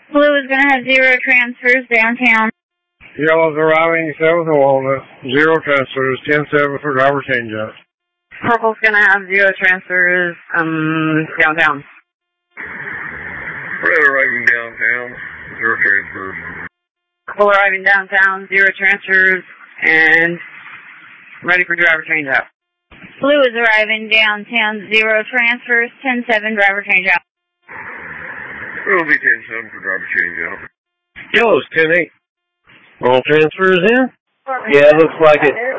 Blue is going to have 0 transfers downtown. Yellow's arriving south of Walnut. 0 transfers. 10-7 for driver change-up. Purple's going to have 0 transfers downtown. Red arriving downtown. 0 transfers. Purple arriving downtown. 0 transfers and ready for driver change-up. Blue is arriving downtown. 0 transfers. 10-7 driver change-up. It'll be 10-7 for driver change-up. Yellow's 10-8. All transfers in? Yeah, looks like it.